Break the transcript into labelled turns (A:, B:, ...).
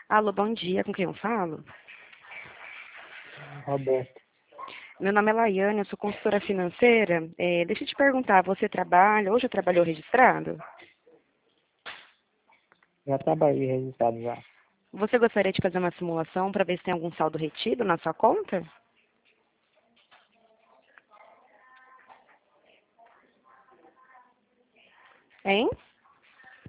A: Alô, bom dia, com quem eu falo?
B: Roberto,
A: Meu nome é Laiane, eu sou consultora financeira. Deixa eu te perguntar, você trabalha, hoje trabalhou registrado?
B: já trabalhei registrado já.
A: Você gostaria de fazer uma simulação para ver se tem algum saldo retido na sua conta? Hein?